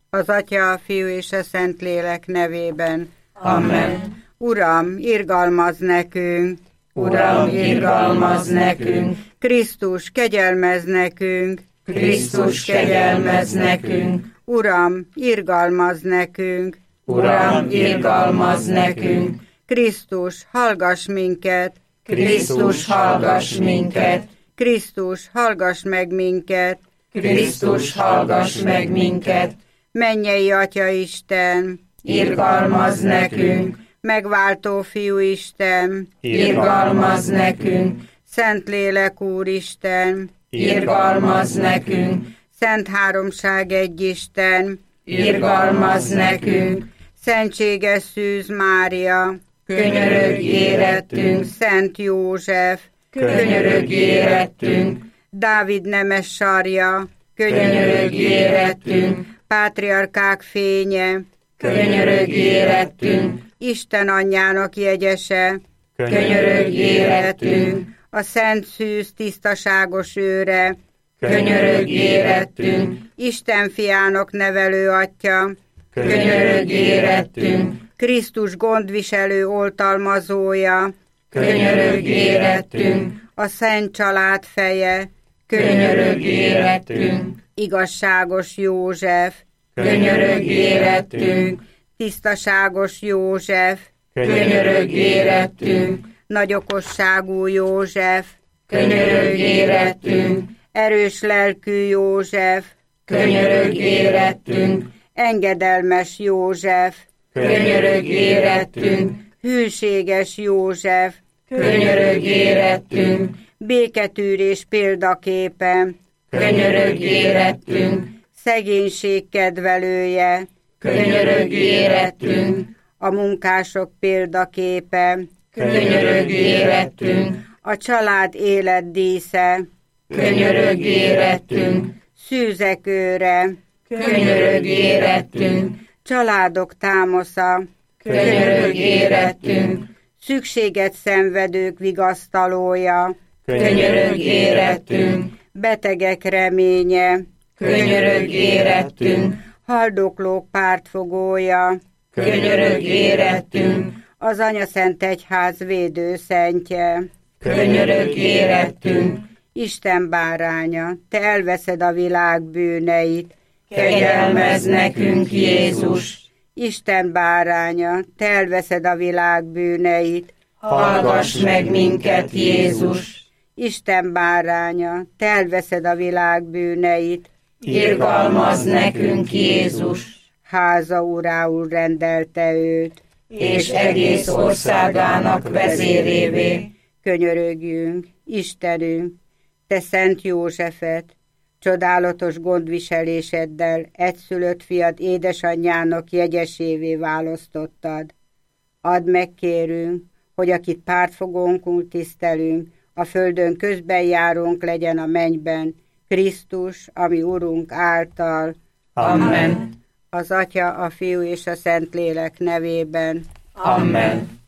Az Atya, a Fiú és a Szentlélek nevében. Amen. Uram, irgalmazz nekünk! Uram, irgalmazz nekünk! Krisztus, kegyelmezz nekünk! Krisztus, kegyelmezz nekünk! Uram, irgalmazz nekünk! Uram, irgalmazz nekünk! Krisztus, hallgass minket! Krisztus, hallgass minket! Krisztus, hallgass meg minket! Krisztus, hallgass meg minket! Mennyei Atya Isten! Irgalmazz nekünk! Megváltó Fiú Isten! Irgalmazz nekünk! Szentlélek Úristen! Irgalmazz nekünk! Szent Háromság Egyisten! Irgalmazz nekünk! Szentséges Szűz Mária! Könyörögj érettünk! Szent József! Könyörögj érettünk! Dávid nemes sarja! Könyörögj érettünk! Pátriarkák fénye! Könyörögj érettünk! Isten anyjának jegyese! Könyörögj érettünk! A Szent Szűz tisztaságos őre! Könyörögj érettünk! Isten fiának nevelő atya! Könyörögj érettünk! Krisztus gondviselő oltalmazója! Könyörögj érettünk! A Szent Család feje! Könyörögj érettünk! Igazságos József! Könyörögj érettünk! Tisztaságos József! Könyörögj érettünk! Nagyokosságú József! Könyörögj érettünk! Erős lelkű József! Könyörögj érettünk! Engedelmes József! Könyörögj érettünk! Hűséges József! Könyörögj érettünk! Béketűrés példaképe! Könyörögj érettünk! Szegénység kedvelője! Könyörögj érettünk! A munkások példaképe! Könyörögj érettünk! A család életdísze! Könyörögj érettünk! Szűzek őre! Könyörögj érettünk! Családok támasza! Könyörögj érettünk! Szükséget szenvedők vigasztalója! Könyörögj érettünk! Betegek reménye! Könyörögj érettünk! Haldoklók pártfogója! Könyörögj érettünk! Az Anyaszent Egyház védőszentje! Könyörögj érettünk! Isten báránya, te elveszed a világ bűneit! Kegyelmezz nekünk, Jézus! Isten báránya, te elveszed a világ bűneit! Hallgass meg minket, Jézus! Isten báránya, te elveszed a világ bűneit! Irgalmazz nekünk, Jézus! Háza urául rendelte őt, és egész országának vezérévé. Könyörögjünk, Istenünk, te Szent Józsefet, csodálatos gondviseléseddel egyszülött fiad édesanyjának jegyesévé választottad. Add meg, kérünk, hogy akit pártfogónkul tisztelünk, a földön közben járónk legyen a mennyben, Krisztus, ami Urunk által. Amen. Az Atya, a Fiú és a Szentlélek nevében. Amen.